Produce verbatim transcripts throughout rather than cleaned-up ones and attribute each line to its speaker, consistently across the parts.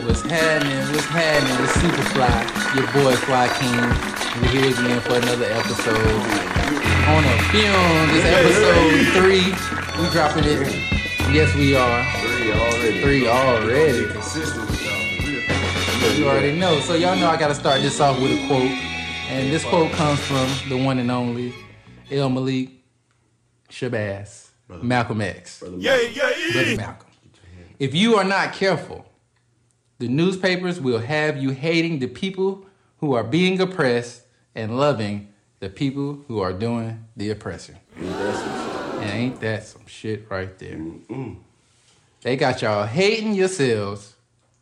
Speaker 1: What's happening? What's happening? It's Superfly, your boy Fly King. We're here again for another episode. On a film, this episode three. We dropping it. Yes, we are.
Speaker 2: Three already.
Speaker 1: Three already.
Speaker 2: Consistent with y'all.
Speaker 1: You already know. So y'all know I gotta start this off with a quote. And this quote comes from the one and only El Malik Shabazz, Malcolm X.
Speaker 2: Yeah, yeah, yeah.
Speaker 1: Brother Malcolm. If you are not careful, the newspapers will have you hating the people who are being oppressed and loving the people who are doing the oppressor.
Speaker 2: Ain't that some shit?
Speaker 1: And ain't that some shit right there?
Speaker 2: Mm-mm.
Speaker 1: They got y'all hating yourselves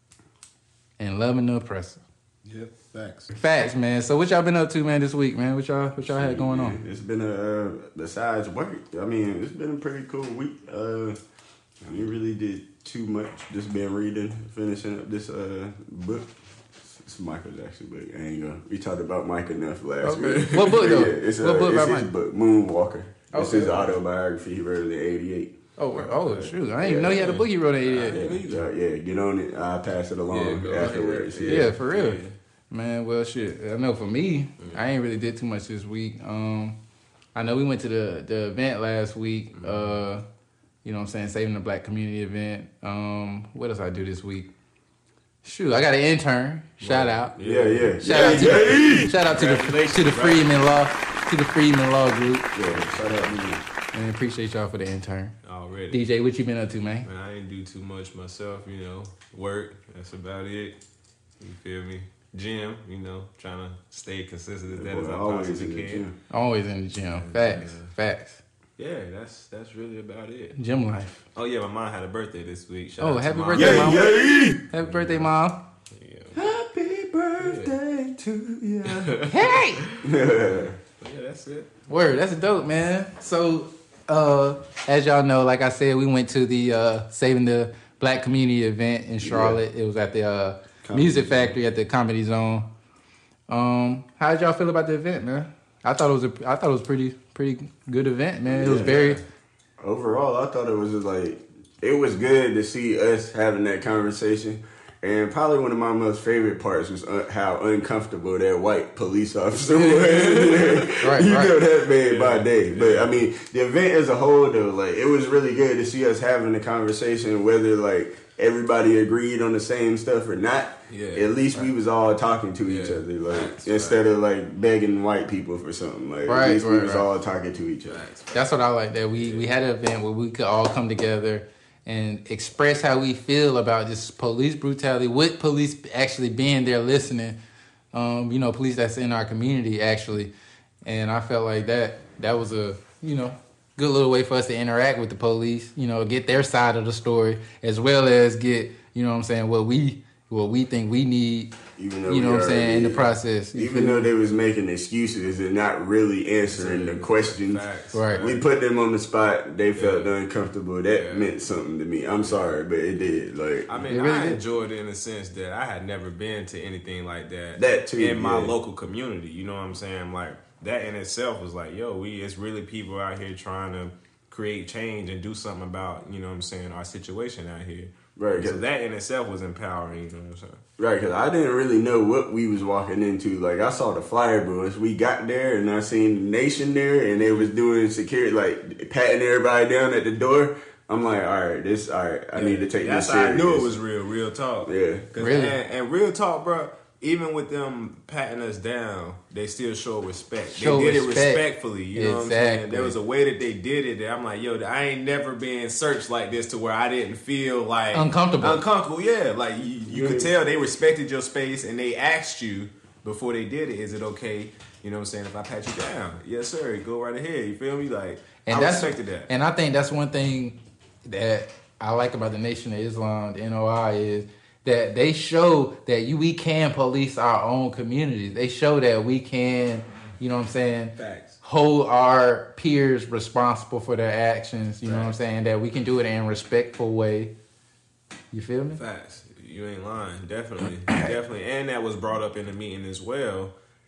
Speaker 1: and loving the oppressor.
Speaker 3: Yep, facts.
Speaker 1: Facts, man. So what y'all been up to, man, this week, man? What y'all what y'all had going on?
Speaker 2: It's been a, uh, besides work, I mean, it's been a pretty cool week. Uh, I mean, really did too much. Just been reading, finishing up this uh, book. It's Michael's actually, but I ain't gonna. We talked about Mike enough last
Speaker 1: Okay.
Speaker 2: week.
Speaker 1: What book, though?
Speaker 2: Yeah, it's,
Speaker 1: What
Speaker 2: uh,
Speaker 1: book
Speaker 2: it's
Speaker 1: about
Speaker 2: his
Speaker 1: Mike?
Speaker 2: book, Moonwalker. It's
Speaker 1: Okay.
Speaker 2: his autobiography. He wrote it in eighty-eight.
Speaker 1: Oh, oh, shoot. I didn't even know he had a book he wrote in eighty-eight.
Speaker 2: Yeah, yeah, yeah, get on it. I'll pass it along
Speaker 3: Yeah, go
Speaker 2: afterwards.
Speaker 3: ahead.
Speaker 1: Yeah, for real. Man, well, shit. I know for me, I ain't really did too much this week. Um, I know we went to the, the event last week. Uh, you know what I'm saying? Saving the Black Community event. Um, what else I do this week? Shoot, I got an intern. Shout out.
Speaker 2: Yeah, yeah.
Speaker 1: Shout
Speaker 2: yeah,
Speaker 1: out to
Speaker 2: yeah,
Speaker 1: the,
Speaker 2: yeah.
Speaker 1: shout out to the to the Freedman Law to the Freedman Law Group.
Speaker 2: Yeah, shout out to me.
Speaker 1: And appreciate y'all for the intern.
Speaker 3: Already.
Speaker 1: D J, what you been up to, man?
Speaker 3: Man, I didn't do too much myself, you know. Work, that's about it. You feel me? Gym, you know, trying to stay consistent as that as I
Speaker 2: Always in
Speaker 3: possibly
Speaker 2: the
Speaker 3: can.
Speaker 2: gym.
Speaker 1: Always in the gym. Facts. Facts.
Speaker 3: Yeah, that's that's really about it.
Speaker 1: Gym life.
Speaker 3: Oh yeah, my mom had a birthday this week. Shout
Speaker 1: Oh,
Speaker 3: out to
Speaker 1: happy
Speaker 3: Mom.
Speaker 1: birthday,
Speaker 2: Yeah,
Speaker 1: Mom.
Speaker 2: yeah.
Speaker 1: Happy birthday, Mom.
Speaker 3: Yeah.
Speaker 2: Happy birthday to you.
Speaker 1: Hey!
Speaker 3: Yeah, that's it.
Speaker 1: Word, that's dope, man. So, uh, as y'all know, like I said, we went to the uh, Saving the Black Community event in Charlotte. It was at the uh, Music Factory at the Comedy Zone. Um, how did y'all feel about the event, man? I thought it was a, I thought it was pretty, pretty good event, man. It was
Speaker 2: Yeah.
Speaker 1: very,
Speaker 2: Overall, I thought it was just like, it was good to see us having that conversation. And probably one of my most favorite parts was un- how uncomfortable that white police officer was.
Speaker 1: Right,
Speaker 2: you
Speaker 1: right.
Speaker 2: know that man by day. But I mean, the event as a whole, though, like, it was really good to see us having a conversation, whether like everybody agreed on the same stuff or not.
Speaker 3: Yeah.
Speaker 2: At least we was all talking to each
Speaker 3: Yeah.
Speaker 2: other, like
Speaker 3: Facts,
Speaker 2: instead of like begging white people for something. Like
Speaker 1: Right,
Speaker 2: at least we
Speaker 1: right,
Speaker 2: was
Speaker 1: right.
Speaker 2: all talking to each other.
Speaker 1: that's what I like, that we, we had an event where we could all come together and express how we feel about this police brutality, with police actually being there listening. Um, you know, police that's in our community, actually. And I felt like that that was a, you know, good little way for us to interact with the police, you know, get their side of the story, as well as get, you know what I'm saying, what we what we think we need,
Speaker 2: Even though
Speaker 1: you know
Speaker 2: we
Speaker 1: what I'm saying, in the
Speaker 2: already-
Speaker 1: process. You
Speaker 2: Even
Speaker 1: feel
Speaker 2: though
Speaker 1: me?
Speaker 2: they was making excuses and not really answering the questions.
Speaker 3: Facts.
Speaker 1: Right.
Speaker 2: We put them on the spot. They felt
Speaker 3: Yeah.
Speaker 2: uncomfortable. That
Speaker 3: Yeah.
Speaker 2: meant something to me. I'm sorry, but it did. Like
Speaker 3: I mean,
Speaker 1: It really
Speaker 3: I
Speaker 1: did.
Speaker 3: enjoyed it in the sense that I had never been to anything like that.
Speaker 2: That too,
Speaker 3: in my
Speaker 2: yeah.
Speaker 3: local community. You know what I'm saying? Like that in itself was like, yo, we it's really people out here trying to create change and do something about, you know what I'm saying, our situation out here.
Speaker 2: Right,
Speaker 3: So
Speaker 2: 'cause-
Speaker 3: that in itself was empowering. You know what I'm saying?
Speaker 2: right, because I didn't really know what we was walking into. Like I saw the flyer, but once we got there and I seen the nation there, and they was doing security, like patting everybody down at the door. I'm like, all right, this, all right. I need to take
Speaker 3: That's
Speaker 2: this
Speaker 3: how
Speaker 2: serious.
Speaker 3: I knew it was real, real talk.
Speaker 2: Yeah.
Speaker 3: 'Cause-
Speaker 1: Really?
Speaker 3: And, and real talk, bro. Even with them patting us down, they still show respect.
Speaker 1: Show
Speaker 3: they did
Speaker 1: respect.
Speaker 3: it respectfully. You know what I'm saying?
Speaker 1: Exactly.
Speaker 3: There was a way that they did it that I'm like, yo, I ain't never been searched like this to where I didn't feel like
Speaker 1: Uncomfortable.
Speaker 3: Uncomfortable, yeah. Like you, you could
Speaker 2: Yeah.
Speaker 3: tell they respected your space and they asked you before they did it, is it okay? You know what I'm saying? If I pat you down, yes sir, go right ahead. You feel me? Like
Speaker 1: And
Speaker 3: I
Speaker 1: that's,
Speaker 3: respected that.
Speaker 1: And I think that's one thing that I like about the Nation of Islam, the N O I, is that they show that you we can police our own communities. They show that we can, you know what I'm saying,
Speaker 3: Facts.
Speaker 1: hold our peers responsible for their actions. You know what I'm
Speaker 3: Facts.
Speaker 1: saying? That we can do it in a respectful way. You feel me?
Speaker 3: Facts. You ain't lying. Definitely. Definitely. And that was brought up in the meeting as well.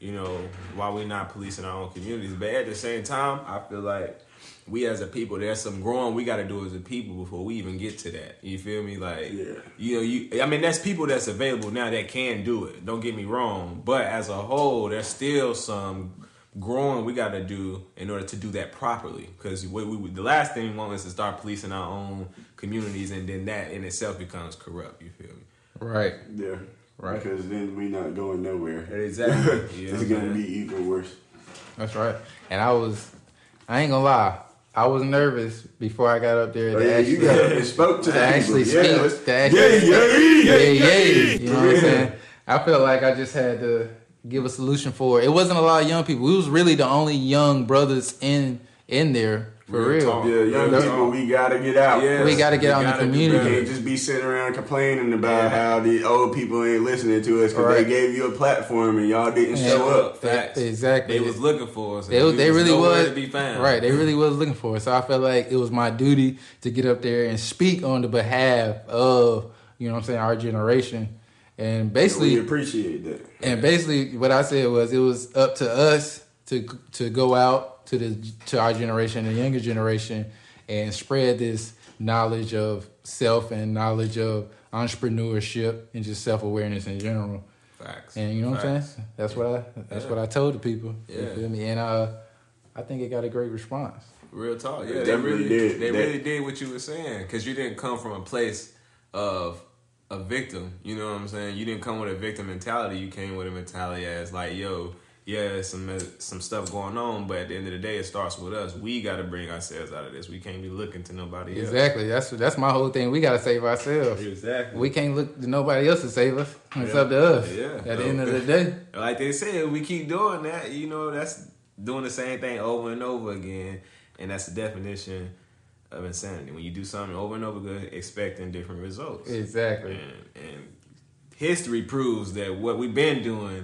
Speaker 3: you know, why we not policing our own communities. But at the same time, I feel like we as a people, there's some growing we got to do as a people before we even get to that. You feel me? Like,
Speaker 2: Yeah.
Speaker 3: you know, you. I mean, that's people that's available now that can do it. Don't get me wrong. But as a whole, there's still some growing we got to do in order to do that properly. Because we, we, the last thing we want is to start policing our own communities, and then that in itself becomes corrupt. You feel me?
Speaker 1: Right.
Speaker 2: Yeah.
Speaker 1: Right.
Speaker 2: Because then we not going nowhere.
Speaker 3: Exactly. Yeah,
Speaker 2: It's going to be even worse.
Speaker 1: That's right. And I was, I ain't gonna lie, I was nervous before I got up there
Speaker 2: Oh,
Speaker 1: to
Speaker 2: yeah,
Speaker 1: actually,
Speaker 2: you got up and spoke to
Speaker 1: to
Speaker 2: the
Speaker 1: actually
Speaker 2: people.
Speaker 1: speak.
Speaker 2: Yeah, let's-
Speaker 1: To actually,
Speaker 2: yeah, yeah,
Speaker 1: yeah,
Speaker 2: yeah,
Speaker 1: yeah. You know what I'm
Speaker 2: Yeah.
Speaker 1: saying? I felt like I just had to give a solution for it. It wasn't a lot of young people. We was really the only young brothers in in there for
Speaker 3: Real
Speaker 1: real.
Speaker 3: talk.
Speaker 2: Yeah, young
Speaker 3: Yeah.
Speaker 2: people, we gotta get out.
Speaker 3: Yeah.
Speaker 1: We gotta get
Speaker 3: We
Speaker 1: out in the
Speaker 3: gotta do
Speaker 1: community.
Speaker 2: You
Speaker 3: better.
Speaker 2: can't just be sitting around complaining about
Speaker 3: Yeah.
Speaker 2: how the old people ain't listening to us because
Speaker 1: Right.
Speaker 2: they gave you a platform and y'all didn't
Speaker 1: Yeah.
Speaker 2: show up.
Speaker 3: Facts.
Speaker 1: Exactly.
Speaker 3: They was looking for us. and
Speaker 1: They,
Speaker 3: we
Speaker 1: they
Speaker 3: was
Speaker 1: really
Speaker 3: nowhere
Speaker 1: was
Speaker 3: to be found.
Speaker 1: right. They really was looking for it. So I felt like it was my duty to get up there and speak on the behalf of, you know what I'm saying, our generation. And basically,
Speaker 2: we appreciate that.
Speaker 1: and basically, what I said was it was up to us to to go out to the to our generation, the younger generation, and spread this knowledge of self and knowledge of entrepreneurship and just self awareness in general.
Speaker 3: Facts.
Speaker 1: And you know what I'm
Speaker 3: Facts.
Speaker 1: saying? That's what I that's
Speaker 3: Yeah.
Speaker 1: what I told the people. You
Speaker 3: Yeah.
Speaker 1: feel me? And uh, I think it got a great response.
Speaker 3: Real talk.
Speaker 2: They
Speaker 3: Yeah, they
Speaker 2: definitely
Speaker 3: really
Speaker 2: did.
Speaker 3: They
Speaker 2: That-
Speaker 3: really did what you were saying because you didn't come from a place of a victim. You know what I'm saying? You didn't come with a victim mentality. You came with a mentality as like, yo, yeah, some some stuff going on, but at the end of the day, it starts with us. We got to bring ourselves out of this. We can't be looking to nobody else.
Speaker 1: Exactly. That's that's my whole thing. We got to save ourselves.
Speaker 3: Exactly.
Speaker 1: We can't look to nobody else to save us. It's
Speaker 3: Yeah.
Speaker 1: up to us.
Speaker 3: Yeah.
Speaker 1: At the end of the day.
Speaker 3: Like they said, we keep doing that. You know, that's doing the same thing over and over again, and that's the definition of insanity. When you do something over and over again, expecting different results.
Speaker 1: Exactly.
Speaker 3: And, and history proves that what we've been doing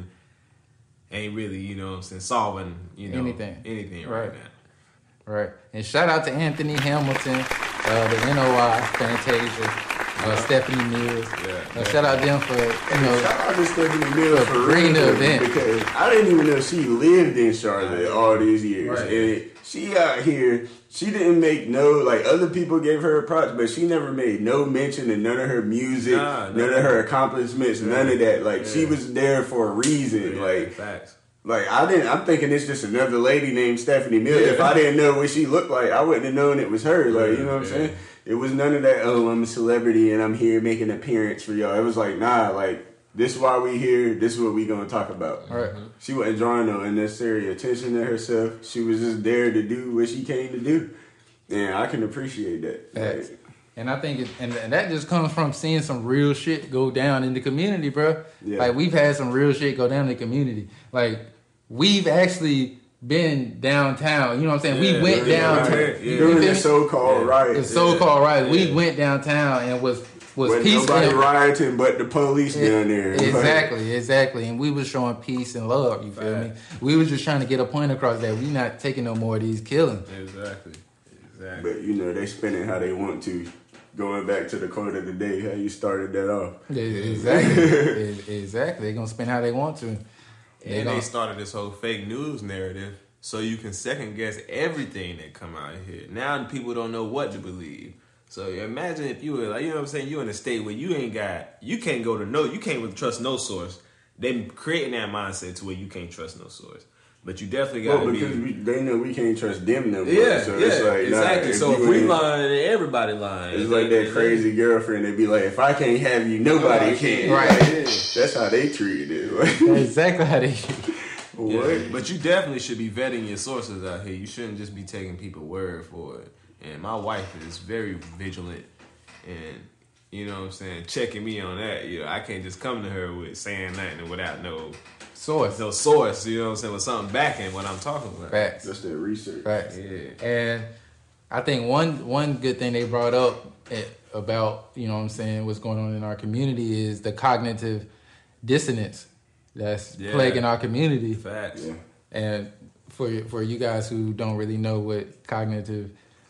Speaker 3: ain't really, you know what I'm saying, solving, you know,
Speaker 1: Anything.
Speaker 3: anything right,
Speaker 1: Right.
Speaker 3: now.
Speaker 1: Right. And shout out to Anthony Hamilton, uh, the N O I, Fantasia, uh, Stephanie Mills.
Speaker 3: Yeah.
Speaker 1: Uh, shout out them for, you know,
Speaker 2: Shout out to Stephanie Mills
Speaker 1: For
Speaker 2: for
Speaker 1: bringing the
Speaker 2: real,
Speaker 1: event.
Speaker 2: because I didn't even know she lived in Charlotte all these years.
Speaker 1: Right.
Speaker 2: And she out here, she didn't make no, like other people gave her props, but she never made no mention of none of her music,
Speaker 3: Nah,
Speaker 2: none of her accomplishments, none of that. Like she
Speaker 3: Yeah.
Speaker 2: was there for a reason.
Speaker 3: Yeah,
Speaker 2: Like
Speaker 3: facts.
Speaker 2: Like I didn't. I'm thinking it's just another lady named Stephanie Mills.
Speaker 3: Yeah.
Speaker 2: If I didn't know what she looked like, I wouldn't have known it was her. Like
Speaker 3: Yeah,
Speaker 2: you know what I'm
Speaker 3: yeah.
Speaker 2: saying? It was none of that. Oh, I'm a celebrity and I'm here making an appearance for y'all. It was like, nah. Like this is why we here. This is what we gonna talk about.
Speaker 1: Right.
Speaker 2: She wasn't drawing no unnecessary attention to herself. She was just there to do what she came to do, and I can appreciate that.
Speaker 1: Facts.
Speaker 2: Like,
Speaker 1: And I think, it, and, and that just comes from seeing some real shit go down in the community, bro.
Speaker 2: Yeah.
Speaker 1: Like we've had some real shit go down in the community. Like we've actually been downtown. You know what I'm saying?
Speaker 3: Yeah,
Speaker 1: we went
Speaker 3: yeah,
Speaker 1: downtown.
Speaker 3: right, yeah.
Speaker 1: You
Speaker 2: during
Speaker 1: feel
Speaker 2: the
Speaker 1: me?
Speaker 2: so-called
Speaker 3: Yeah.
Speaker 2: riot,
Speaker 1: The so-called riot. We
Speaker 3: Yeah.
Speaker 1: went downtown and was was
Speaker 2: wasn't
Speaker 1: peaceful.
Speaker 2: nobody rioting but the police down there.
Speaker 1: Exactly, exactly. And we was showing peace and love, you feel me? We was just trying to get a point across that we not taking no more of these killings.
Speaker 3: Exactly. Exactly.
Speaker 2: But you know they spin it how they want to. Going back to the quote of the day, how you started that off.
Speaker 1: Yeah, Exactly. E- exactly. They're gonna spend how they want to. They
Speaker 3: And
Speaker 1: gonna-
Speaker 3: they started this whole fake news narrative so you can second guess everything that come out of here. Now people don't know what to believe. So imagine if you were like, you know what I'm saying, you in a state where you ain't got, you can't go to no, you can't really trust no source. They creating that mindset to where you can't trust no source. But you definitely got
Speaker 2: Well,
Speaker 3: to
Speaker 2: because
Speaker 3: be.
Speaker 2: we, they know we can't trust them no more.
Speaker 3: Yeah,
Speaker 2: so
Speaker 3: yeah,
Speaker 2: it's like, nah,
Speaker 3: exactly. so if
Speaker 2: you
Speaker 3: we
Speaker 2: ain't-
Speaker 3: lying, then everybody lying.
Speaker 2: It's like that crazy girlfriend. They be like, if I can't have you, nobody
Speaker 3: Nobody
Speaker 2: can.
Speaker 3: can.
Speaker 1: Right.
Speaker 2: Like, that's how they treated it. Like,
Speaker 1: exactly how they.
Speaker 3: Yeah,
Speaker 2: what?
Speaker 3: but you definitely should be vetting your sources out here. You shouldn't just be taking people's word for it. And my wife is very vigilant and, you know what I'm saying, checking me on that. You know, I can't just come to her with saying nothing without no
Speaker 1: Source.
Speaker 3: no source, you know what I'm saying, with something backing what I'm talking about.
Speaker 1: Facts.
Speaker 2: That's their research.
Speaker 1: Facts.
Speaker 3: Yeah.
Speaker 1: And I think one one good thing they brought up eh, about, you know what I'm saying, what's going on in our community is the cognitive dissonance that's
Speaker 3: Yeah.
Speaker 1: plaguing our community.
Speaker 3: Facts.
Speaker 2: Yeah.
Speaker 1: And for for you guys who don't really know what cognitive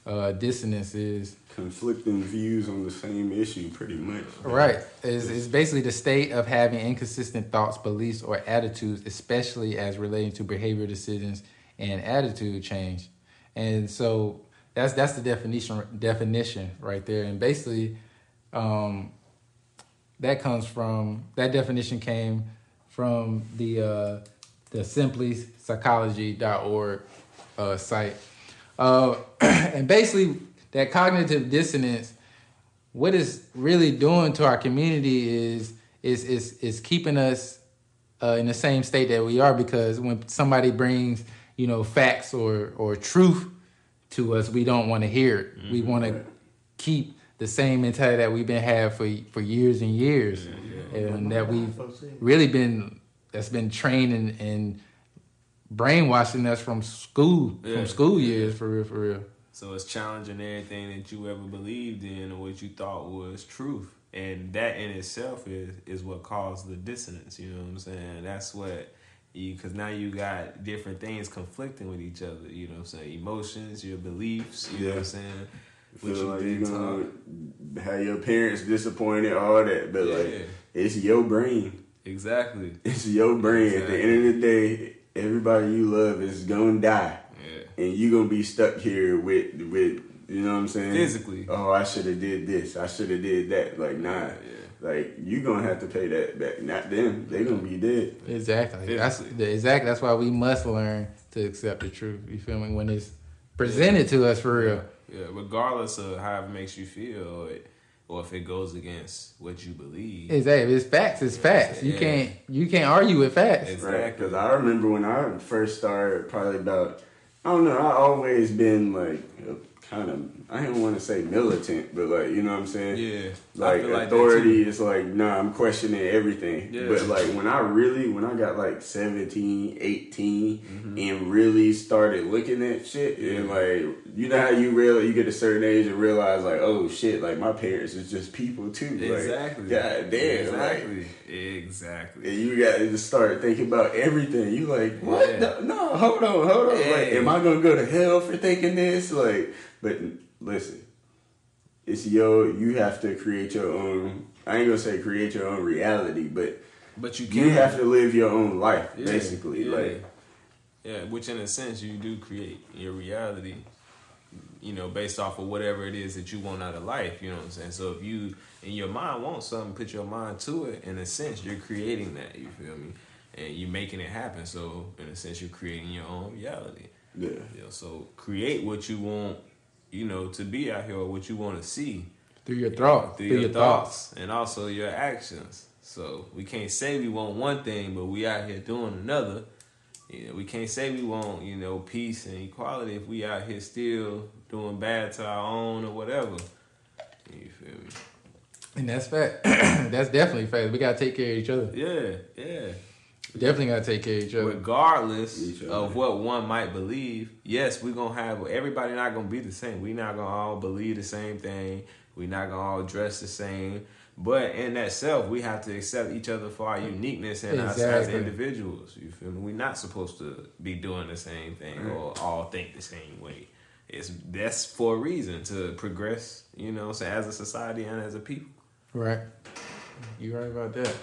Speaker 1: uh, dissonance is.
Speaker 2: Conflicting views on the same issue, pretty much.
Speaker 1: Right. It's, it's basically the state of having inconsistent thoughts, beliefs, or attitudes, especially as relating to behavior decisions and attitude change. And so that's that's the definition definition right there. And basically, um, that comes from that definition came from the uh, the simply psychology dot org uh, site. Uh, and basically, that cognitive dissonance, what it's really doing to our community is is is is keeping us uh, in the same state that we are, because when somebody brings, you know, facts or or truth to us, we don't want to hear it. Mm-hmm. We want to keep the same mentality that we've been had for for years and years, yeah, yeah. and that we've really been that's been trained and, and brainwashing us from school yeah. from school years, for real, for real.
Speaker 3: So it's challenging everything that you ever believed in or what you thought was truth. And that in itself is, is what caused the dissonance, you know what I'm saying? That's what, because now you got different things conflicting with each other, you know what I'm saying? Emotions, your beliefs, you yeah. know what I'm saying?
Speaker 2: Feel what you like you're gonna have your parents disappointed, all that, but yeah. like, it's your brain.
Speaker 3: Exactly.
Speaker 2: It's your brain. Exactly. At the end of the day, everybody you love is gonna die. And you gonna be stuck here with with you know what I'm saying?
Speaker 3: Physically.
Speaker 2: Oh, I should have did this. I should have did that. Like nah, yeah, yeah. Like you gonna have to pay that back. Not them. They gonna be dead.
Speaker 1: Exactly. Physically. That's exactly. That's why we must learn to accept the truth. You feel me? When it's presented yeah. to us for real.
Speaker 3: Yeah. Regardless of how it makes you feel, or, or if it goes against what you believe.
Speaker 1: Exactly. It's facts. It's facts. You yeah. can't you can't argue with facts.
Speaker 3: Exactly.
Speaker 2: Right. Because I remember when I first started, probably about. I don't know, I always been like kind of, I don't want to say militant, but like, you know what I'm saying?
Speaker 3: Yeah.
Speaker 2: Like, like authority is like, nah, I'm questioning everything. Yeah. But like when I really, when I got like seventeen, eighteen mm-hmm. and really started looking at shit yeah. and like, you know how you realize, you get a certain age and realize like, oh shit, like my parents is just people too.
Speaker 3: Exactly.
Speaker 2: Like, God damn.
Speaker 3: Exactly.
Speaker 2: Like,
Speaker 3: exactly.
Speaker 2: And you got to start thinking about everything. You like, what?
Speaker 3: Yeah.
Speaker 2: No, no, hold on, hold on. Hey. Like, am I going to go to hell for thinking this? Like, but listen, it's your, you have to create your own, I ain't going to say create your own reality, but,
Speaker 3: but you, can.
Speaker 2: you have to live your own life,
Speaker 3: yeah.
Speaker 2: basically.
Speaker 3: Yeah.
Speaker 2: Like,
Speaker 3: yeah, which in a sense you do create your reality, you know, based off of whatever it is that you want out of life, you know what I'm saying? So if you, in your mind, want something, put your mind to it, in a sense, you're creating that, you feel me? And you're making it happen, so in a sense, you're creating your own reality.
Speaker 2: Yeah.
Speaker 3: You know, so create what you want, you know, to be out here, or what you want to see.
Speaker 1: Through your thoughts.
Speaker 3: Through, through your, your thoughts. thoughts. And also your actions. So we can't say we want one thing, but we out here doing another. You know, we can't say we want, you know, peace and equality if we out here still doing bad to our own or whatever. You feel me?
Speaker 1: And that's fact. That's definitely fact. We gotta take care of each other.
Speaker 3: Yeah, yeah.
Speaker 1: We definitely gotta take care of each other.
Speaker 3: Regardless
Speaker 2: each other.
Speaker 3: of what one might believe, yes, we're gonna have, everybody not gonna be the same. We not gonna all believe the same thing. We not gonna all dress the same. But in that self, we have to accept each other for our uniqueness and exactly. us as individuals. You feel me? We're not supposed to be doing the same thing right. or all think the same way. It's that's for a reason, to progress, you know, so as a society and as a people.
Speaker 1: Right. You're right about that.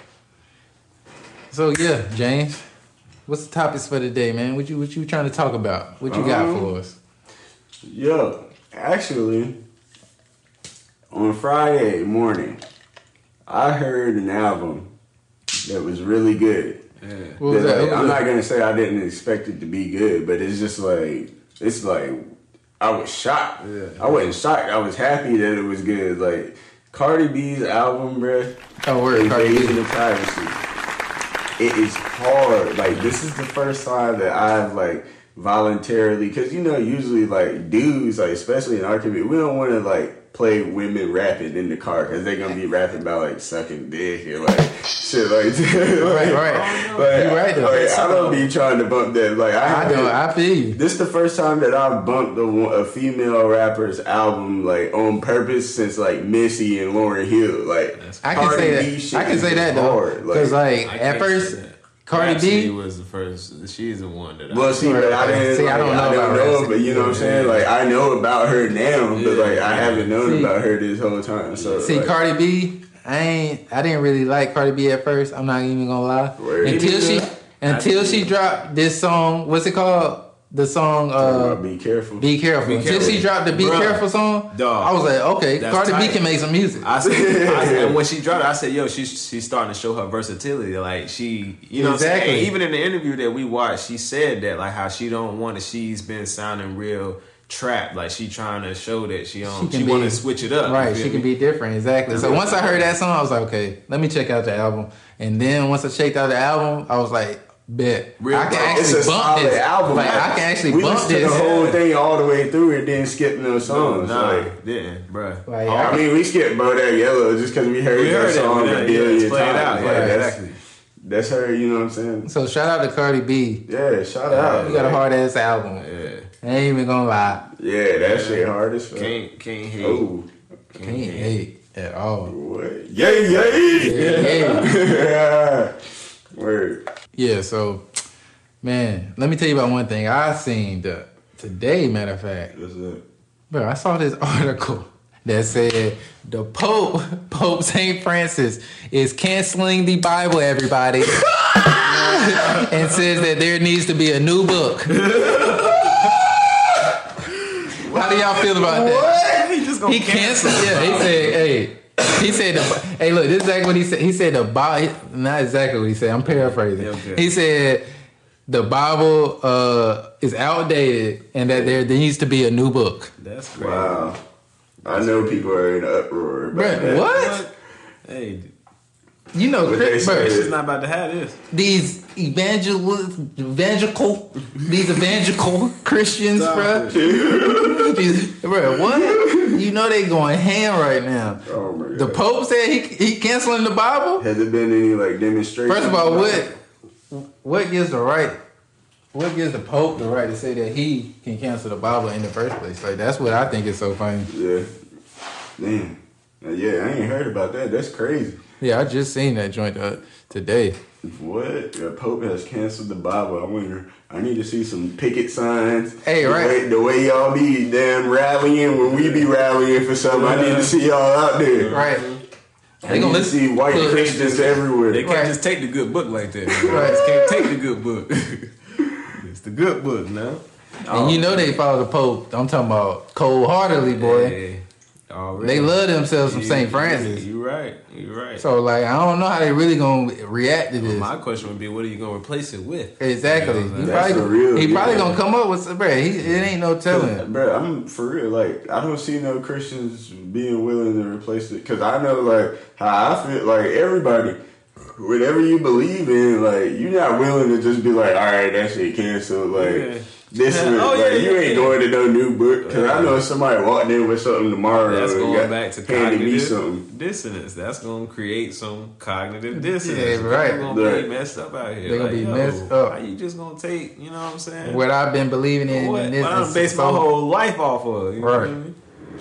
Speaker 1: So yeah, James, what's the topics for today, man? What you what you trying to talk about? What you um, got for us?
Speaker 2: Yo, actually, on Friday morning, I heard an album that was really good.
Speaker 3: Yeah.
Speaker 1: What was that?
Speaker 2: Like,
Speaker 1: what was
Speaker 2: I'm
Speaker 1: that?
Speaker 2: not gonna say I didn't expect it to be good, but it's just like it's like I was shocked.
Speaker 3: Yeah.
Speaker 2: I wasn't shocked. I was happy that it was good. Like Cardi B's album, bruh.
Speaker 1: Oh, word, Cardi B.
Speaker 2: Invasion of Privacy. It is hard. Like this is the first time that I've like voluntarily, because you know usually like dudes, like especially in our community, we don't want to like play women rapping in the car because they're gonna be rapping about like sucking dick and like shit like that.
Speaker 1: Right,
Speaker 2: like,
Speaker 1: right.
Speaker 2: Like,
Speaker 1: You're right though.
Speaker 2: Like, I don't be trying to bump that. Like I,
Speaker 1: I know, I feel you.
Speaker 2: This is the first time that I've bumped a, a female rapper's album like on purpose since like Missy and Lauryn Hill. Like
Speaker 1: I can say that. I can say that though, because like, like at first, Cardi
Speaker 3: Rhapsody
Speaker 1: B
Speaker 3: was the first. She's the one that.
Speaker 2: Well,
Speaker 3: I,
Speaker 2: see, but I didn't.
Speaker 1: See,
Speaker 2: like,
Speaker 1: I don't know
Speaker 2: I don't
Speaker 1: about
Speaker 2: know,
Speaker 1: Rhapsody.
Speaker 2: but you know what I'm saying. Like I know about her now, but
Speaker 3: Yeah,
Speaker 2: like I
Speaker 3: yeah.
Speaker 2: haven't known
Speaker 1: See-
Speaker 2: about her this whole time. So
Speaker 1: See,
Speaker 2: like,
Speaker 1: Cardi B, I ain't. I didn't really like Cardi B at first. I'm not even gonna lie.
Speaker 2: Word.
Speaker 1: Until she,
Speaker 3: I
Speaker 1: until
Speaker 3: did.
Speaker 1: she dropped this song. What's it called? The song.
Speaker 2: talking
Speaker 1: Uh,
Speaker 2: about be careful.
Speaker 1: Be Careful.
Speaker 3: Be
Speaker 1: Until
Speaker 3: Careful.
Speaker 1: she dropped the Be
Speaker 3: Bruh.
Speaker 1: Careful song,
Speaker 3: Dog.
Speaker 1: I was like, okay,
Speaker 3: That's
Speaker 1: Cardi
Speaker 3: tight.
Speaker 1: B can make some music.
Speaker 3: I said, I said, and when she dropped it, I said, "Yo, she's she's starting to show her versatility. Like she, you know, what I'm saying?
Speaker 1: Exactly.
Speaker 3: And even in the interview that we watched, she said that like how she don't want to. She's been sounding real trap. Like she trying to show that she don't.
Speaker 1: She
Speaker 3: She,
Speaker 1: can
Speaker 3: want
Speaker 1: be-
Speaker 3: to switch it up. you
Speaker 1: Right,
Speaker 3: feel
Speaker 1: she can
Speaker 3: me?
Speaker 1: be different, exactly. So once I heard that song, I was like, okay, let me check out the album. And then once I checked out the album, I was like, bet
Speaker 3: Real
Speaker 1: I can
Speaker 3: dope.
Speaker 2: It's
Speaker 1: actually
Speaker 2: a
Speaker 1: bump
Speaker 2: solid
Speaker 1: this.
Speaker 2: album.
Speaker 1: Like
Speaker 2: man.
Speaker 1: I can actually
Speaker 2: we
Speaker 1: bump
Speaker 2: listened to
Speaker 1: this.
Speaker 2: the whole thing all the way through and then skip no songs.
Speaker 3: Nah,
Speaker 2: Like,
Speaker 3: didn't, bruh.
Speaker 1: Like,
Speaker 2: I
Speaker 1: I,
Speaker 2: mean, we skipped Bodak Yellow just because we heard
Speaker 3: We
Speaker 2: that
Speaker 3: heard it,
Speaker 2: song
Speaker 3: yeah,
Speaker 2: a
Speaker 3: yeah,
Speaker 2: billion
Speaker 3: it's played
Speaker 2: times.
Speaker 3: out,
Speaker 2: Like,
Speaker 3: yeah,
Speaker 2: that's,
Speaker 3: exactly.
Speaker 2: that's her. You know what I'm saying?
Speaker 1: so shout out to Cardi B.
Speaker 2: Yeah, shout out.
Speaker 1: You got a
Speaker 2: like,
Speaker 1: hard ass album.
Speaker 3: Yeah,
Speaker 1: I ain't even gonna lie.
Speaker 2: Yeah, that shit hard as fuck.
Speaker 3: can't can't hate.
Speaker 2: Oh,
Speaker 3: Can't
Speaker 1: Can't
Speaker 3: hate.
Speaker 1: hate at all.
Speaker 2: what? Yay, yay!
Speaker 1: Yeah.
Speaker 2: Word.
Speaker 1: Yeah, so man, let me tell you about one thing I seen the, today, matter of fact.
Speaker 2: What's up?
Speaker 1: Bro, I saw this article that said the Pope, Pope Saint Francis, is canceling the Bible, everybody, and says that there needs to be a new book. How do y'all feel about that?
Speaker 3: What? He just gonna
Speaker 1: He
Speaker 3: cancel.
Speaker 1: canceled. Yeah, he said, "Hey, he said, the, hey, look, this is exactly what he said. He said the Bible, not exactly what he said. I'm paraphrasing.
Speaker 3: Yeah, okay.
Speaker 1: He said the Bible uh, is outdated and that there, there needs to be a new book.
Speaker 3: That's crazy.
Speaker 2: Wow. I know people are in uproar about
Speaker 1: Bruh,
Speaker 2: that.
Speaker 1: what?
Speaker 3: Hey,
Speaker 1: You know,
Speaker 2: What they
Speaker 1: Chris,
Speaker 2: say
Speaker 1: bruh,
Speaker 3: this is not about to have this.
Speaker 1: these evangel, evangelical, these evangelical Christians, bro. Bro, what? You know they going ham right now.
Speaker 2: Oh my god.
Speaker 1: The Pope said he he canceling the Bible.
Speaker 2: Has there been any like demonstrations?
Speaker 1: First of all,
Speaker 2: about
Speaker 1: what
Speaker 2: it?
Speaker 1: what gives the right? What gives the Pope the right to say that he can cancel the Bible in the first place? Like that's what I think is so funny.
Speaker 2: Yeah. Damn. Uh, Yeah, I ain't heard about that. That's crazy.
Speaker 1: Yeah, I just seen that joint uh, today.
Speaker 2: What? The Pope has canceled the Bible. I wonder. I need to see some picket signs.
Speaker 1: Hey,
Speaker 2: the
Speaker 1: right.
Speaker 2: Way, the way y'all be damn rallying when we be rallying for something. I need to see y'all out there.
Speaker 1: Right.
Speaker 2: I
Speaker 1: They
Speaker 2: need
Speaker 1: gonna
Speaker 2: to see
Speaker 1: listen.
Speaker 2: white
Speaker 1: Look,
Speaker 2: Christians everywhere.
Speaker 3: They can't
Speaker 1: Right.
Speaker 3: just take the good book like that.
Speaker 1: Right.
Speaker 3: They just can't take the good book. It's the good book now.
Speaker 1: And you know they follow the Pope. I'm talking about cold heartedly, boy.
Speaker 3: Hey, already.
Speaker 1: They love themselves some
Speaker 3: You-
Speaker 1: Saint Francis.
Speaker 3: You right. You right.
Speaker 1: So like I don't know how they really gonna react to this.
Speaker 3: My question would be, what are you gonna replace it with?
Speaker 1: Exactly.
Speaker 3: You know what I'm
Speaker 1: He
Speaker 3: saying?
Speaker 2: That's
Speaker 1: probably,
Speaker 2: the real
Speaker 1: he probably
Speaker 2: deal.
Speaker 1: gonna come up with some, bro. He, it ain't no telling.
Speaker 2: Bro, I'm for real. Like, I don't see no Christians being willing to replace it. Cause I know, like, how I feel. Like everybody, whatever you believe in, like, you're not willing to just be like, all right, that shit canceled. Like,
Speaker 3: Yeah.
Speaker 2: this,
Speaker 3: Yeah.
Speaker 2: is,
Speaker 3: Oh,
Speaker 2: like,
Speaker 3: yeah,
Speaker 2: you
Speaker 3: yeah,
Speaker 2: ain't
Speaker 3: yeah.
Speaker 2: going to no new book. Cause I
Speaker 3: Yeah.
Speaker 2: know if somebody walked in with something tomorrow.
Speaker 3: That's
Speaker 2: and
Speaker 3: going
Speaker 2: got-
Speaker 3: back to
Speaker 2: handed me
Speaker 3: cognitive
Speaker 2: something.
Speaker 3: dissonance. That's going to create some cognitive dissonance.
Speaker 1: Yeah, right.
Speaker 3: People going to
Speaker 2: Right.
Speaker 3: be messed up out here.
Speaker 1: They gonna
Speaker 3: Like,
Speaker 1: be
Speaker 3: yo,
Speaker 1: messed up.
Speaker 3: How you just going to take, you know what I'm saying?
Speaker 1: What I've been believing in,
Speaker 3: What?
Speaker 1: in this
Speaker 3: What I
Speaker 1: is
Speaker 3: based my
Speaker 1: so-
Speaker 3: whole life off of. You know
Speaker 1: Right.
Speaker 3: what I mean?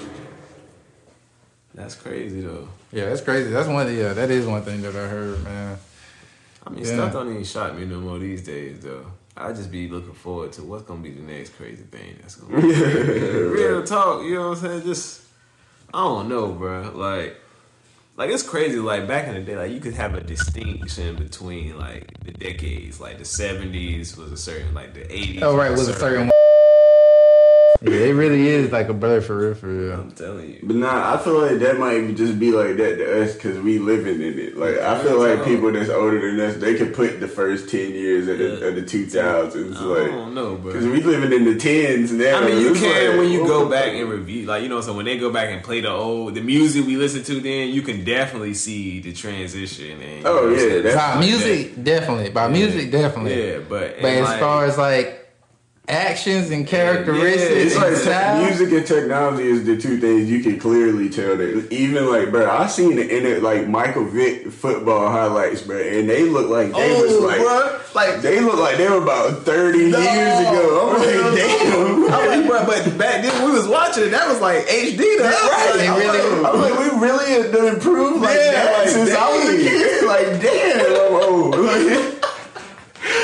Speaker 3: That's crazy, though.
Speaker 1: Yeah, that's crazy. That's one. Yeah, that is one thing that I heard, man.
Speaker 3: I mean,
Speaker 1: Yeah.
Speaker 3: stuff don't even shock me no more these days, though. I just be looking forward to what's gonna be the next crazy thing that's gonna be. Real talk, you know what I'm saying? Just I don't know, bro. Like, like it's crazy. Like back in the day, like you could have a distinction between like the decades. Like the seventies was a certain, like the eighties.
Speaker 1: Oh right, was a certain. Yeah, it really is like a brother for real, for real.
Speaker 3: I'm telling you.
Speaker 2: But nah, I feel like that might just be like that to us because we living in it. Like I feel like people that's older than us, they could put the first ten years of the,
Speaker 3: Yeah.
Speaker 2: of the two thousands.
Speaker 3: I
Speaker 2: Like,
Speaker 3: don't know, bro.
Speaker 2: because we living in the tens now.
Speaker 3: I mean, you
Speaker 2: It's
Speaker 3: can
Speaker 2: like,
Speaker 3: when you go
Speaker 2: oh,
Speaker 3: back and review, like you know, so when they go back and play the old the music we listened to, then you can definitely see the transition. And, you
Speaker 2: Oh,
Speaker 3: know what I'm
Speaker 2: yeah,
Speaker 3: saying?
Speaker 2: that's-
Speaker 1: By
Speaker 3: Like
Speaker 1: music, definitely. By music, definitely.
Speaker 3: Yeah, but
Speaker 1: But
Speaker 3: and
Speaker 1: as
Speaker 3: like,
Speaker 1: far as like actions and characteristics,
Speaker 2: It's
Speaker 1: and
Speaker 2: like
Speaker 1: style,
Speaker 2: te- music and technology is the two things you can clearly tell that. Even like, bro, I seen the internet like Michael Vick football highlights, bro, and they look like they was
Speaker 3: oh,
Speaker 2: like,
Speaker 3: bro, like
Speaker 2: they look like they were about thirty
Speaker 3: No,
Speaker 2: years ago. I'm
Speaker 3: bro.
Speaker 2: like, damn.
Speaker 3: I'm like, bro, but back then we was watching it. That was like H D. Though.
Speaker 2: Right,
Speaker 1: They
Speaker 2: I'm
Speaker 1: really-
Speaker 2: like, I'm like, we really have done improved like
Speaker 3: Yeah,
Speaker 2: that
Speaker 3: like,
Speaker 2: since I was a
Speaker 3: dang.
Speaker 2: kid. Like, damn, I'm old. Like,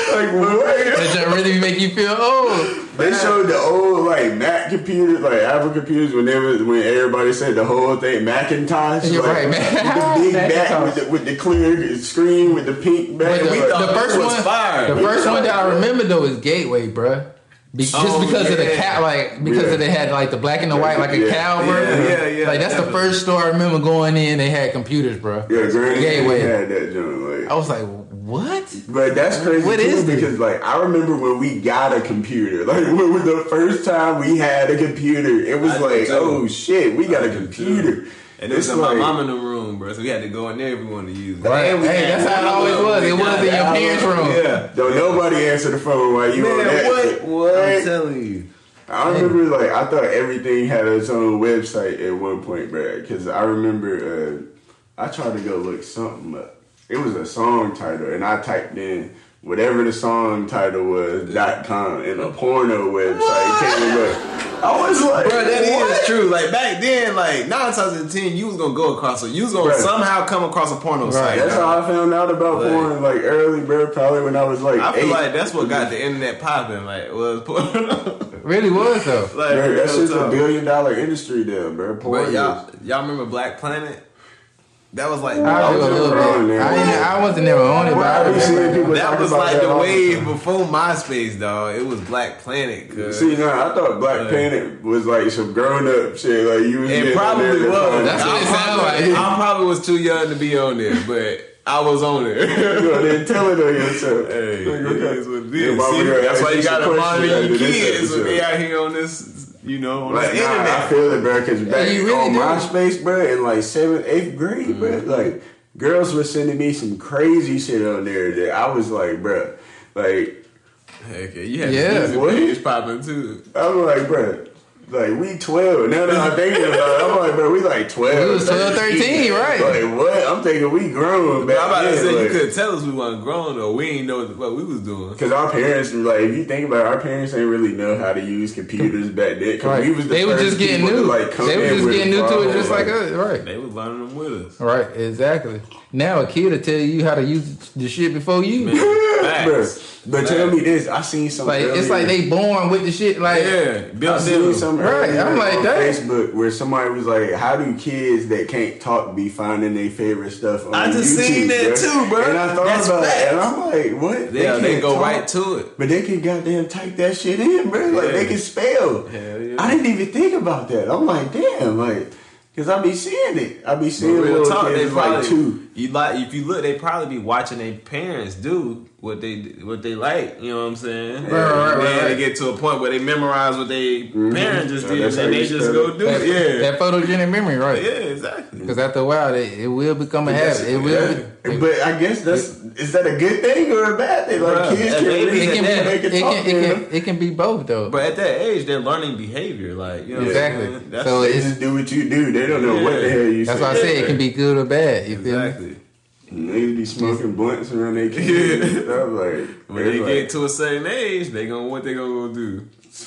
Speaker 2: Like what?
Speaker 1: That just really make you feel old.
Speaker 2: They showed the old like Mac computers, like Apple computers, when they was when everybody said the whole thing Macintosh.
Speaker 1: You're
Speaker 2: like,
Speaker 1: right, man.
Speaker 2: With the big back with the, with the clear screen with the pink back.
Speaker 1: The,
Speaker 2: We thought
Speaker 1: the first
Speaker 2: it was
Speaker 1: one,
Speaker 2: fire.
Speaker 1: the first one that I remember though is Gateway, bruh. Be, just
Speaker 3: Oh,
Speaker 1: because of the
Speaker 3: yeah.
Speaker 1: cat, like because
Speaker 2: Yeah.
Speaker 1: of they had like the black and the white, like a
Speaker 2: Yeah.
Speaker 1: cow, bro.
Speaker 3: Yeah, yeah, yeah,
Speaker 1: Like that's the
Speaker 3: definitely.
Speaker 1: first store I remember going in. They had computers, bro.
Speaker 2: Yeah, Granny
Speaker 1: Gateway.
Speaker 2: had that joint. Like,
Speaker 1: I was like, what?
Speaker 2: but that's crazy
Speaker 1: What
Speaker 2: too
Speaker 1: is this?
Speaker 2: because like I remember when we got a computer. Like when was the first time we had a computer, it was
Speaker 3: I do
Speaker 2: like,
Speaker 3: too.
Speaker 2: oh shit, we got
Speaker 3: I
Speaker 2: a
Speaker 3: do
Speaker 2: computer.
Speaker 3: And it was
Speaker 2: It's
Speaker 3: in my
Speaker 2: like-
Speaker 3: mom in the room, bro. So we had to go in there if we wanted to use it.
Speaker 1: Right.
Speaker 3: And we
Speaker 1: Hey,
Speaker 3: had-
Speaker 1: that's how it always was. It was in your parents' room.
Speaker 3: Yeah.
Speaker 2: Don't nobody answer the phone while you on
Speaker 3: Man,
Speaker 2: that.
Speaker 3: what?
Speaker 2: What?
Speaker 3: I'm telling you.
Speaker 2: I remember, like, I thought everything had its own website at one point, bruh. Because I remember, uh, I tried to go look something up. It was a song title, and I typed in whatever the song title was, dot com, and a porno website came up. I was like,
Speaker 3: Bro, that is
Speaker 2: what?
Speaker 3: true. Like back then, like nine times out of ten, you was gonna go across it. You was gonna
Speaker 2: Bruh.
Speaker 3: somehow come across a porno site.
Speaker 2: That's
Speaker 3: bro.
Speaker 2: how I found out about
Speaker 3: Like-
Speaker 2: porn, like, early, bro, probably when I was, like,
Speaker 3: I feel
Speaker 2: eight.
Speaker 3: like that's what got the internet popping. Like was porno.
Speaker 1: Really was though.
Speaker 3: like
Speaker 2: Bro, that's
Speaker 3: real
Speaker 2: just a
Speaker 3: talk.
Speaker 2: billion dollar industry there, bro. Porn
Speaker 3: But y'all,
Speaker 2: is-
Speaker 3: y'all remember Black Planet? That was like
Speaker 1: I do a little
Speaker 2: wrong
Speaker 1: bit.
Speaker 2: there.
Speaker 1: I, didn't, I wasn't never on it, but I
Speaker 2: I be seeing
Speaker 1: remember.
Speaker 2: people
Speaker 3: that
Speaker 2: talk
Speaker 3: was
Speaker 2: about
Speaker 3: like
Speaker 2: that
Speaker 3: the
Speaker 2: all
Speaker 3: wave
Speaker 2: time.
Speaker 3: before MySpace, dog. It was Black Planet. Cause
Speaker 2: See, now I thought Black
Speaker 3: Right.
Speaker 2: Planet was like some grown up shit. Like you was
Speaker 3: it
Speaker 2: getting on there
Speaker 3: probably
Speaker 2: to
Speaker 3: was.
Speaker 2: find-
Speaker 1: That's what
Speaker 3: I
Speaker 1: it sound
Speaker 3: probably-
Speaker 1: like.
Speaker 3: I probably was too young to be on there, but I was on there.
Speaker 2: You know, then tell it on yourself.
Speaker 3: Hey,
Speaker 2: Like,
Speaker 3: it
Speaker 2: okay.
Speaker 3: is what it
Speaker 2: Your
Speaker 3: is.
Speaker 2: mama
Speaker 3: See,
Speaker 2: gonna
Speaker 3: that's
Speaker 2: ask
Speaker 3: why you
Speaker 2: some
Speaker 3: gotta
Speaker 2: questions
Speaker 3: monitor
Speaker 2: after
Speaker 3: your
Speaker 2: this
Speaker 3: kids when
Speaker 2: episode.
Speaker 3: they out here on this, you know, on
Speaker 2: Like,
Speaker 3: this
Speaker 2: nah, I
Speaker 3: internet.
Speaker 2: feel it, bro. Because back
Speaker 1: you really
Speaker 2: on
Speaker 1: do.
Speaker 2: MySpace, bro, in like seventh, eighth grade, bro,
Speaker 3: Mm-hmm.
Speaker 2: like girls were sending me some crazy shit on there that I was like, bro, like
Speaker 3: Okay, you had
Speaker 1: Yeah.
Speaker 3: the
Speaker 2: What?
Speaker 3: music page popping too.
Speaker 2: I'm like, bro. Like we twelve. Now that I'm thinking about it, I'm like, bro, we like twelve.
Speaker 1: We was twelve, thirteen, right.
Speaker 2: Like what? I'm thinking we grown
Speaker 3: But
Speaker 2: back
Speaker 3: I'm about to
Speaker 2: then,
Speaker 3: say, you
Speaker 2: like-
Speaker 3: could tell us we wasn't grown or we ain't know what we was doing.
Speaker 2: Cause our parents, like, if you think about it, our parents ain't really know how to use computers back then. Cause
Speaker 1: Right.
Speaker 2: we was the
Speaker 1: They were
Speaker 2: first
Speaker 1: just getting
Speaker 2: people to,
Speaker 1: new.
Speaker 2: like, come
Speaker 1: They were
Speaker 2: in
Speaker 1: just
Speaker 2: with
Speaker 1: getting new to it,
Speaker 2: problem,
Speaker 1: just like us. Right.
Speaker 3: They was learning them with us.
Speaker 1: Right. Exactly. Now a kid will tell you how to use the shit before you.
Speaker 3: Man,
Speaker 2: Bruh.
Speaker 3: facts.
Speaker 2: But tell me this, I seen some
Speaker 1: Like it's
Speaker 2: earlier-
Speaker 1: like they born with the shit. Like
Speaker 3: Yeah,
Speaker 2: I
Speaker 3: built
Speaker 2: seen
Speaker 3: in.
Speaker 2: some
Speaker 1: Right,
Speaker 2: earlier
Speaker 1: I'm like,
Speaker 2: on
Speaker 1: dang.
Speaker 2: Facebook where somebody was like, "How do kids that can't talk be finding their favorite stuff on
Speaker 3: I just
Speaker 2: YouTube,
Speaker 3: seen that
Speaker 2: bruh?"
Speaker 3: too, bro.
Speaker 2: And I thought
Speaker 3: That's
Speaker 2: about
Speaker 3: facts.
Speaker 2: it, and I'm like, "What?
Speaker 3: Yeah, they
Speaker 2: can't
Speaker 3: go
Speaker 2: talk,
Speaker 3: right to it.
Speaker 2: but they can goddamn type that shit in, bro. Like
Speaker 3: Yeah.
Speaker 2: they can spell.
Speaker 3: Hell yeah.
Speaker 2: I didn't even think about that. I'm like, damn, like, cause I be seeing it. I be
Speaker 3: But
Speaker 2: seeing
Speaker 3: real
Speaker 2: little
Speaker 3: talk, they
Speaker 2: kids like
Speaker 3: probably
Speaker 2: two.
Speaker 3: you like if you look, they probably be watching their parents do what they what they like. You know what I'm saying?
Speaker 1: Right, right,
Speaker 3: And
Speaker 1: right,
Speaker 3: then
Speaker 1: right.
Speaker 3: they get to a point where they memorize what they parents just
Speaker 2: Yeah,
Speaker 3: did,
Speaker 2: that's
Speaker 3: and
Speaker 2: how
Speaker 3: they
Speaker 2: you
Speaker 3: just
Speaker 2: spell
Speaker 3: go
Speaker 2: it.
Speaker 3: do
Speaker 1: that,
Speaker 3: it. Yeah,
Speaker 1: that photogenic memory, right?
Speaker 3: yeah, exactly.
Speaker 1: Because after a while, it, it will become a habit. It will.
Speaker 2: Yeah.
Speaker 1: Be,
Speaker 2: But I guess that's is that a good thing or a bad thing? Like
Speaker 3: Bruh,
Speaker 2: kids
Speaker 3: that
Speaker 2: can
Speaker 3: baby-
Speaker 2: read
Speaker 1: it can
Speaker 2: and
Speaker 1: be.
Speaker 2: they
Speaker 1: It
Speaker 2: can talk
Speaker 1: can.
Speaker 2: to
Speaker 1: It
Speaker 2: them.
Speaker 1: can. It can be both though.
Speaker 3: But at that age, they're learning behavior. Like you know,
Speaker 1: Exactly.
Speaker 3: What I'm saying? That's,
Speaker 1: So
Speaker 2: They
Speaker 1: it's-
Speaker 2: just do what you do. They don't know what the
Speaker 3: Yeah.
Speaker 2: hell you
Speaker 1: That's
Speaker 2: say.
Speaker 1: why I say it can be good or bad. You feel me?
Speaker 3: exactly.
Speaker 2: Niggas be smoking blunts around their kids and stuff. Like,
Speaker 3: When they
Speaker 2: it's
Speaker 3: get
Speaker 2: like,
Speaker 3: to a certain age, they gonna what they gonna go do?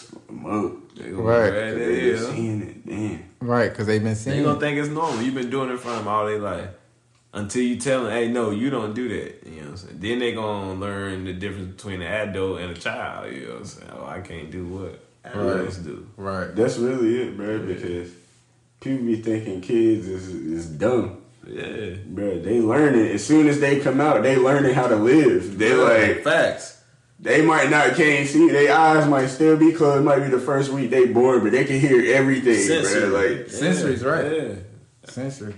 Speaker 2: "Mo,
Speaker 3: They gonna
Speaker 1: Right.
Speaker 3: grab
Speaker 2: they
Speaker 3: that
Speaker 2: just
Speaker 3: L.
Speaker 2: seeing it, damn."
Speaker 1: Right? Because they've been
Speaker 3: They
Speaker 1: seeing.
Speaker 3: gonna
Speaker 1: it.
Speaker 3: think it's normal. You've been doing it for them all their life. Until you tell them, hey, no, you don't do that. You know what I'm saying? Then they gonna learn the difference between an adult and a child. You know what I'm saying? Oh, I can't do what adults do.
Speaker 1: Right.
Speaker 2: That's really it, bro. Because people be thinking kids is is dumb.
Speaker 3: Yeah.
Speaker 2: Bro, they learning as soon as they come out. They learning how to live. They like
Speaker 3: facts.
Speaker 2: they might not can't see. Their eyes might still be closed. Might be the first week they born, but they can hear everything,
Speaker 3: Sensory.
Speaker 2: bro. Like
Speaker 1: Sensory's right.
Speaker 3: Yeah.
Speaker 1: Sensory.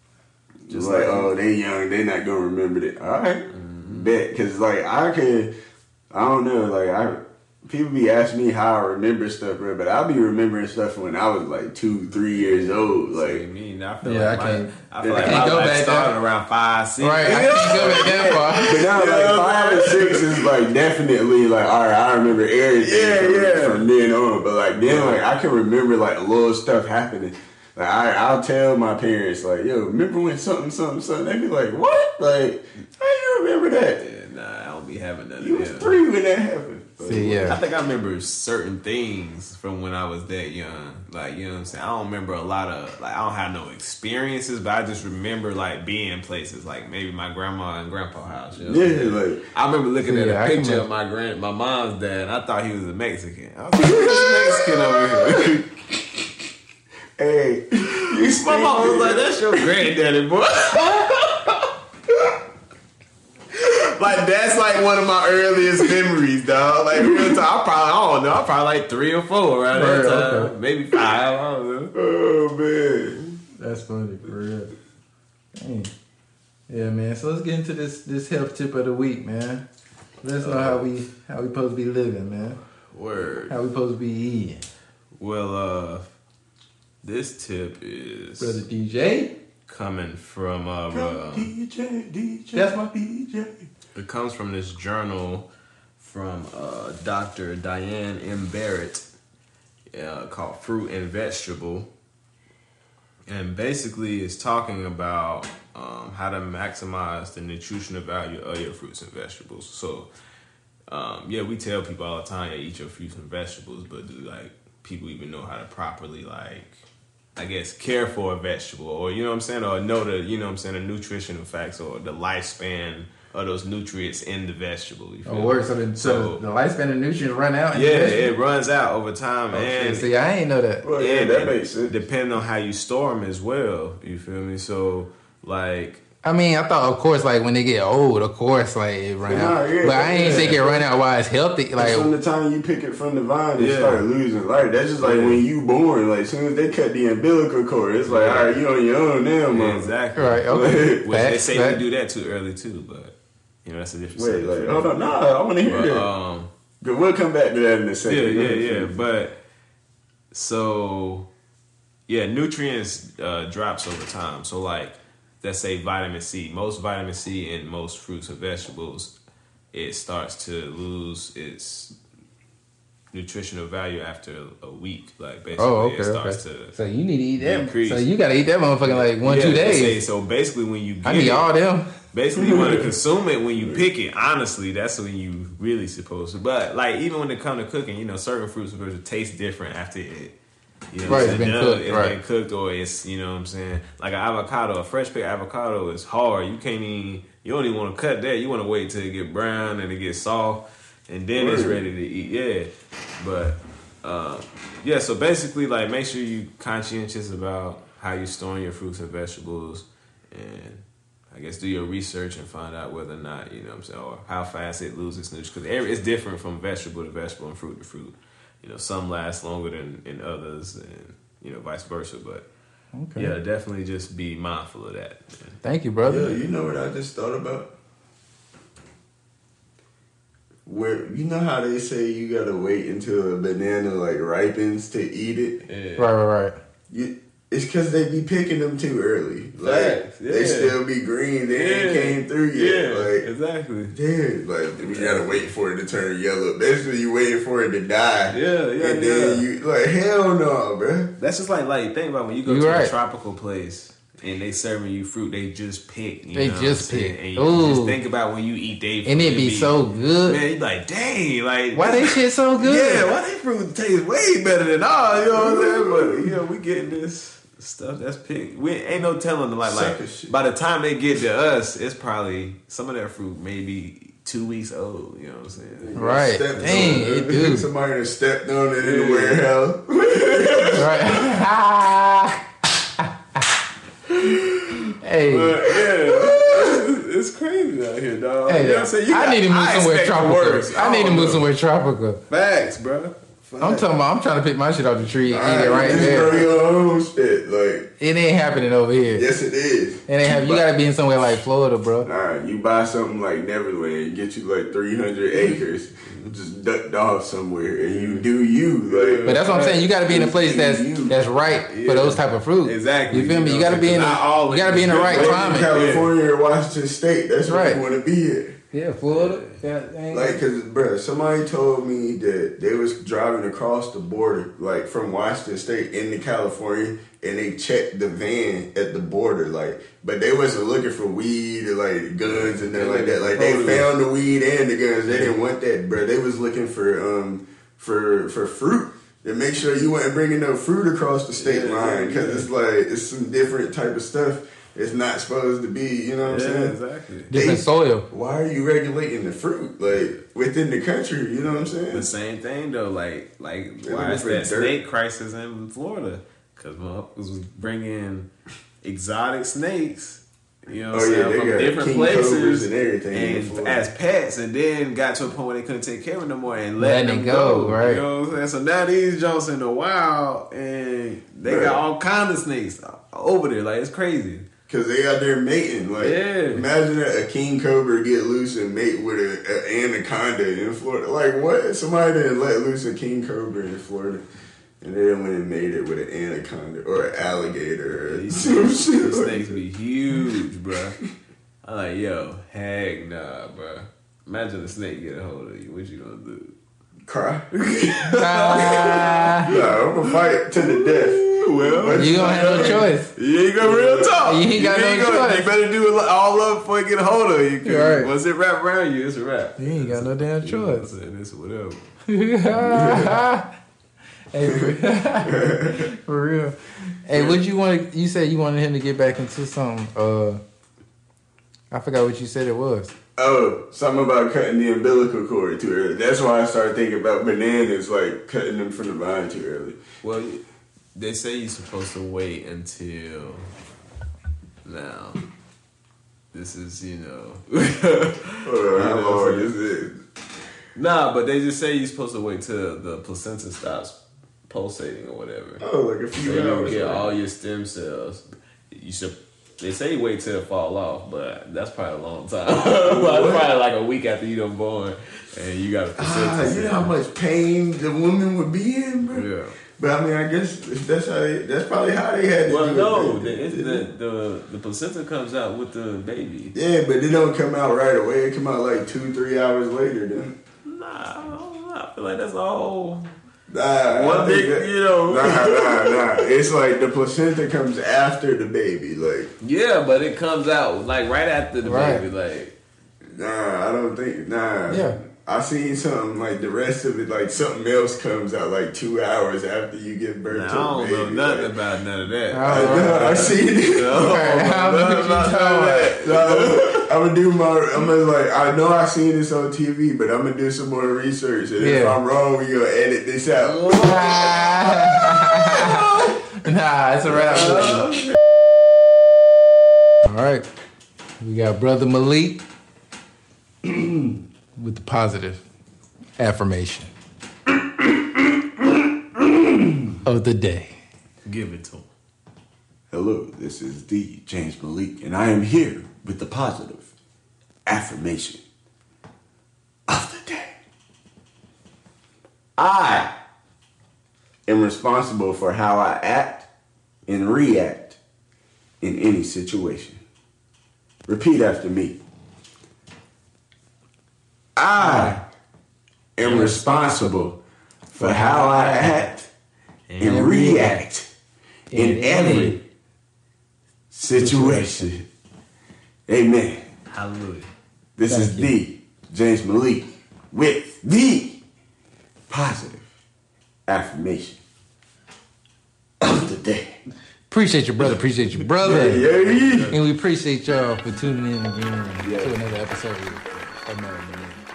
Speaker 2: just like, oh, they young. They not gonna remember that. All right, bet. Because like I could, I don't know. Like I, people be asking me how I remember stuff, bro. But I be remembering stuff when I was like two, three years old.
Speaker 3: Like
Speaker 2: Like
Speaker 3: me, I feel
Speaker 1: Yeah,
Speaker 3: like
Speaker 1: I
Speaker 3: my,
Speaker 1: can't-
Speaker 3: I feel
Speaker 2: I
Speaker 3: like
Speaker 1: can't
Speaker 3: my
Speaker 1: go
Speaker 3: life
Speaker 1: back
Speaker 3: started
Speaker 1: there.
Speaker 3: around five, six.
Speaker 1: Right. I can't go back that far.
Speaker 2: But now, like five and six is like definitely like all right. I remember everything
Speaker 3: Yeah,
Speaker 2: from,
Speaker 3: yeah.
Speaker 2: from then on. But like then, like I can remember like little stuff happening. Like I, I'll tell my parents like, yo, remember when something, something, something? They be like, what? Like how you remember that?
Speaker 3: Yeah, nah, I don't be having none
Speaker 2: You
Speaker 3: of
Speaker 2: was
Speaker 3: them.
Speaker 2: three when that happened.
Speaker 1: See, yeah.
Speaker 3: I think I remember certain things from when I was that young. Like, you know what I'm saying? I don't remember a lot of, like, I don't have no experiences, but I just remember, like, being places, like maybe my grandma and grandpa house. You know?
Speaker 2: Yeah, like.
Speaker 3: I remember looking at
Speaker 1: Yeah,
Speaker 3: a
Speaker 1: I can
Speaker 3: picture of
Speaker 1: remember.
Speaker 3: my grand, my mom's dad, and I thought he was a Mexican. I was like, who's Mexican over here?
Speaker 2: Hey, you
Speaker 3: My mom was like, that's your granddaddy, boy. Like, that's like one of my earliest memories, dog. Like, real time, I probably, I don't know, I'm probably like three or four around that
Speaker 1: Right,
Speaker 3: time.
Speaker 1: okay.
Speaker 3: Maybe five, I don't know.
Speaker 2: Oh man.
Speaker 1: That's funny for real. Dang. Yeah, man. So let's get into this this health tip of the week, man. Let us know how we how we supposed to be living, man.
Speaker 3: Word.
Speaker 1: How we supposed to be eating.
Speaker 3: Well, uh, this tip is
Speaker 1: Brother D J.
Speaker 3: coming from, uh, uh,
Speaker 2: D J, D J,
Speaker 1: That's my-
Speaker 2: D J.
Speaker 3: it comes from this journal from uh, Doctor Diane M. Barrett uh, called Fruit and Vegetable. And basically it's talking about um, how to maximize the nutritional value of your fruits and vegetables. So, um, yeah, we tell people all the time, yeah, eat your fruits and vegetables, but do, like, people even know how to properly, like, I guess, care for a vegetable, or, you know what I'm saying, or know the, you know what I'm saying, the nutritional facts or the lifespan of those nutrients in the vegetable. You feel
Speaker 1: Oh,
Speaker 3: me?
Speaker 1: work. So, the, so
Speaker 3: So-
Speaker 1: the lifespan of nutrients run out. in
Speaker 3: Yeah,
Speaker 1: the vegetable?
Speaker 3: it runs out over time,
Speaker 1: Okay,
Speaker 3: and
Speaker 1: see, I ain't know that.
Speaker 2: Well, yeah,
Speaker 3: and
Speaker 2: that
Speaker 3: it-
Speaker 2: makes sense.
Speaker 3: depending on how you store them as well. You feel me? So, like,
Speaker 1: I mean, I thought, of course, like when they get old, of course, like it run
Speaker 2: Nah,
Speaker 1: out.
Speaker 2: yeah,
Speaker 1: but I ain't
Speaker 2: yeah.
Speaker 1: think it run out while it's healthy. Like,
Speaker 2: from the time you pick it from the vine, it
Speaker 3: Yeah.
Speaker 2: start losing life. That's just like
Speaker 3: Yeah.
Speaker 2: when you born. Like, as soon as they cut the umbilical cord, it's like,
Speaker 3: Yeah.
Speaker 2: all right, you on your own now, man.
Speaker 3: exactly.
Speaker 1: right? Okay.
Speaker 3: Well, they
Speaker 1: Facts,
Speaker 3: say
Speaker 1: facts.
Speaker 3: we do that too early too, but you know that's a different.
Speaker 2: Wait,
Speaker 3: subject.
Speaker 2: like, hold on, nah, I want to hear
Speaker 3: But,
Speaker 2: that.
Speaker 3: um,
Speaker 2: Good, we'll come back to that in a
Speaker 3: yeah,
Speaker 2: second.
Speaker 3: yeah,
Speaker 2: Go ahead,
Speaker 3: yeah.
Speaker 2: finish.
Speaker 3: But so yeah, nutrients uh, drops over time. So like, let's say vitamin C. Most vitamin C in most fruits and vegetables, it starts to lose its nutritional value after a week. Like basically,
Speaker 1: Oh, okay,
Speaker 3: it starts
Speaker 1: okay.
Speaker 3: to.
Speaker 1: So you need to eat that.
Speaker 3: decrease.
Speaker 1: So you gotta eat that motherfucking like one,
Speaker 3: Yeah,
Speaker 1: two
Speaker 3: they say-
Speaker 1: days.
Speaker 3: So basically, when you get
Speaker 1: I need
Speaker 3: it,
Speaker 1: all them.
Speaker 3: basically you want to consume it when you pick it. Honestly, that's when you really supposed to. But like even when it comes to cooking, you know, certain fruits and vegetables taste different after it. You know,
Speaker 1: Right,
Speaker 3: what I'm
Speaker 1: it's
Speaker 3: saying,
Speaker 1: been
Speaker 3: done.
Speaker 1: cooked,
Speaker 3: It's
Speaker 1: right.
Speaker 3: been cooked, or it's, you know what I'm saying, like an avocado, a fresh picked avocado is hard. You can't even. You don't even want to cut that. You want to wait till it get brown and it get soft, and then it's
Speaker 2: Word.
Speaker 3: ready to eat. Yeah, but. Uh, yeah, so basically, like, make sure you conscientious about how you storing your fruits and vegetables, and I guess do your research and find out whether or not, you know what I'm saying, or how fast it loses nutrients, because it's different from vegetable to vegetable and fruit to fruit. You know, some last longer than, than others, and, you know, vice versa, but
Speaker 1: Okay.
Speaker 3: yeah, definitely just be mindful of that.
Speaker 1: Thank you, brother.
Speaker 2: Yeah, you know what I just thought about? Where you know how they say you gotta wait until a banana like ripens to eat it?
Speaker 3: Yeah.
Speaker 1: Right, right, right.
Speaker 2: You, it's because they be picking them too early. Like
Speaker 3: Facts,
Speaker 2: they
Speaker 3: yeah.
Speaker 2: still be green. They ain't came through yet.
Speaker 3: Yeah,
Speaker 2: Like
Speaker 3: exactly.
Speaker 2: damn, like you gotta wait for it to turn yellow. Basically, you waiting for it to die.
Speaker 3: Yeah, yeah,
Speaker 2: and then
Speaker 3: yeah.
Speaker 2: you like hell no, bro.
Speaker 3: That's just like, like think about when you go
Speaker 1: You
Speaker 3: to
Speaker 1: right.
Speaker 3: a tropical place and they serving you fruit, they just pick. You
Speaker 1: They
Speaker 3: know
Speaker 1: just
Speaker 3: what I'm saying?
Speaker 1: pick.
Speaker 3: And you
Speaker 1: Ooh.
Speaker 3: just think about when you eat they fruit.
Speaker 1: And it be so good.
Speaker 3: Man, you like, dang, like
Speaker 1: Why they shit so good?
Speaker 3: Yeah, why they fruit taste way better than all, you know what I'm saying? But you know, we getting this stuff that's picked. We ain't no telling them like
Speaker 2: Sucker
Speaker 3: like
Speaker 2: shit.
Speaker 3: by the time they get to us, it's probably some of that fruit maybe two weeks old, you know what I'm saying?
Speaker 1: Right.
Speaker 2: Stepped
Speaker 1: Dang,
Speaker 2: on
Speaker 1: it do.
Speaker 2: Somebody done stepped on it in the
Speaker 3: Yeah.
Speaker 2: warehouse.
Speaker 1: Right. Hey.
Speaker 3: But yeah, it's crazy out here, dog.
Speaker 1: Hey,
Speaker 3: you know what I'm saying? You
Speaker 1: I
Speaker 3: got-
Speaker 1: need to move
Speaker 3: I
Speaker 1: somewhere
Speaker 3: expect the
Speaker 1: tropical.
Speaker 3: worst.
Speaker 1: I need to
Speaker 3: don't
Speaker 1: move
Speaker 3: know.
Speaker 1: somewhere tropical.
Speaker 3: Facts, bro.
Speaker 1: I'm talking about, I'm trying to pick my shit off the tree and eat it right
Speaker 2: just
Speaker 1: there.
Speaker 2: grow your own shit. Like,
Speaker 1: It ain't happening over here.
Speaker 2: yes, it is.
Speaker 1: It ain't happen. You gotta be in somewhere like Florida, bro.
Speaker 2: Nah, you buy something like Neverland, get you like three hundred acres, just ducked off somewhere, and you do you. Like,
Speaker 1: But that's what I'm saying. You gotta be in a place that's
Speaker 2: You.
Speaker 1: that's right for those type of fruit.
Speaker 3: Exactly.
Speaker 1: You feel me?
Speaker 3: You
Speaker 1: You
Speaker 3: know
Speaker 1: gotta
Speaker 3: what
Speaker 1: be
Speaker 3: I'm
Speaker 1: in
Speaker 3: saying? 'Cause not all
Speaker 1: a, you gotta be in the
Speaker 3: is
Speaker 1: right
Speaker 3: good.
Speaker 2: Like in
Speaker 1: climate.
Speaker 2: California or Washington State, that's where
Speaker 1: Right.
Speaker 2: you want to be at.
Speaker 1: Yeah, Florida. Yeah, ain't-
Speaker 2: Like, cause, bro, somebody told me that they was driving across the border, like from Washington State into California, and they checked the van at the border, like, but they wasn't looking for weed or like guns and nothing like that. Like, they found the weed and the guns. They didn't want that, bro. They was looking for um for for fruit. To make sure you wasn't bringing no fruit across the state
Speaker 3: Yeah,
Speaker 2: line, because
Speaker 3: yeah.
Speaker 2: it's like it's some different type of stuff. It's not supposed to be, you know what
Speaker 3: Yeah,
Speaker 2: I'm saying?
Speaker 3: exactly.
Speaker 1: different
Speaker 2: They-
Speaker 1: soil.
Speaker 2: Why are you regulating the fruit, like, within the country? You know what I'm saying?
Speaker 3: The same thing though, like like
Speaker 2: They're
Speaker 3: why
Speaker 2: looking
Speaker 3: is
Speaker 2: for
Speaker 3: that
Speaker 2: dirt.
Speaker 3: snake crisis in Florida? Because motherfuckers was bringing exotic snakes, you know, what
Speaker 2: Oh,
Speaker 3: I'm
Speaker 2: yeah,
Speaker 3: saying,
Speaker 2: they
Speaker 3: from
Speaker 2: got
Speaker 3: different
Speaker 2: king cobras
Speaker 3: places
Speaker 2: and everything in
Speaker 3: and
Speaker 2: Florida.
Speaker 3: as pets, and then got to a point where they couldn't take care of them no more and letting
Speaker 1: Letting
Speaker 3: them
Speaker 1: it go,
Speaker 3: go.
Speaker 1: right.
Speaker 3: You know what I'm saying? So now these Jones in the wild, and they
Speaker 2: Right.
Speaker 3: got all kind of snakes over there. Like, it's crazy.
Speaker 2: Because they out there mating. Like,
Speaker 3: Yeah.
Speaker 2: imagine a, a king cobra get loose and mate with a, a anaconda in Florida. Like, what? Somebody didn't let loose a king cobra in Florida. And they went and made it with an anaconda or an alligator or
Speaker 3: These
Speaker 2: some
Speaker 3: snakes,
Speaker 2: shit.
Speaker 3: these
Speaker 2: like-
Speaker 3: snakes be huge, bruh. I'm like, yo, heck nah, bruh. Imagine a snake get a hold of you. What you gonna do?
Speaker 2: Cry.
Speaker 1: Ah,
Speaker 2: Nah, I'm going to fight to the death.
Speaker 3: Well,
Speaker 1: you gonna have no choice.
Speaker 3: you ain't got real talk.
Speaker 1: You ain't got no
Speaker 3: gonna,
Speaker 1: choice.
Speaker 3: You better do it all up before you get a hold of you. 'Cause
Speaker 1: Right.
Speaker 3: once it wrap around you, it's a wrap.
Speaker 1: You ain't got no damn
Speaker 3: You know what I'm
Speaker 1: choice.
Speaker 3: saying? It's whatever.
Speaker 1: Hey, for, for real. Hey, what you want? You said you wanted him to get back into some. Uh, I forgot what you said it was.
Speaker 2: Oh, something about cutting the umbilical cord too early. That's why I started thinking about bananas, like cutting them from the vine too early.
Speaker 3: Well, they say you're supposed to wait until now. This is, you know.
Speaker 2: Hold on, how
Speaker 3: know,
Speaker 2: long
Speaker 3: so-
Speaker 2: is it?
Speaker 3: Nah, but they just say you're supposed to wait till the placenta stops pulsating or whatever.
Speaker 2: Oh, like a
Speaker 3: So
Speaker 2: few
Speaker 3: you don't
Speaker 2: hours.
Speaker 3: get
Speaker 2: right?
Speaker 3: all your stem cells. You should. They say wait till it fall off, but that's probably a long time. Well, it's probably like a week after you done born, and you got a
Speaker 2: Ah,
Speaker 3: placenta.
Speaker 2: you know how much pain the woman would be in, bro.
Speaker 3: Yeah.
Speaker 2: But I mean, I guess if that's how they, that's probably how they had to
Speaker 3: Well,
Speaker 2: do
Speaker 3: no,
Speaker 2: it.
Speaker 3: the, it's the the the placenta comes out with the baby.
Speaker 2: Yeah, but it don't come out right away. It come out like two, three hours later. Then.
Speaker 3: Nah, I don't know. I feel like that's all.
Speaker 2: Nah,
Speaker 3: One
Speaker 2: I think
Speaker 3: big,
Speaker 2: that-
Speaker 3: you know.
Speaker 2: Nah, nah, nah. It's like the placenta comes after the baby. Like,
Speaker 3: Yeah, but it comes out like right after the
Speaker 1: Right.
Speaker 3: baby. Like,
Speaker 2: nah, I don't think. Nah.
Speaker 1: Yeah.
Speaker 2: I seen something like the rest of it, like something else comes out like two hours after you give birth
Speaker 3: nah, I
Speaker 2: to a
Speaker 3: don't know
Speaker 2: baby.
Speaker 3: nothing
Speaker 2: like,
Speaker 3: about none of that.
Speaker 1: I
Speaker 2: I, know, I seen it.
Speaker 3: No,
Speaker 1: How
Speaker 3: nothing
Speaker 1: much you
Speaker 3: about none of that.
Speaker 2: No, I'm gonna do my. I'm gonna like. I know I seen this on T V, but I'm gonna do some more research. And if
Speaker 1: Yeah.
Speaker 2: I'm wrong, we gonna edit this out.
Speaker 1: Nah, it's a wrap. All right, we got brother Malik with the positive affirmation of the day.
Speaker 3: Give it to him.
Speaker 2: Hello, this is the James Malik, and I am here with the positive affirmation of the day. I am responsible for how I act and react in any situation. Repeat after me. I am responsible for how I act and react in every situation. Amen.
Speaker 3: Hallelujah.
Speaker 2: This
Speaker 1: Thank
Speaker 2: is
Speaker 1: you.
Speaker 2: the James Malik with the positive affirmation of the day.
Speaker 1: Appreciate your brother. Appreciate your brother.
Speaker 2: Yeah.
Speaker 1: And we appreciate y'all for tuning in again
Speaker 2: Yeah.
Speaker 1: to another episode of American Man.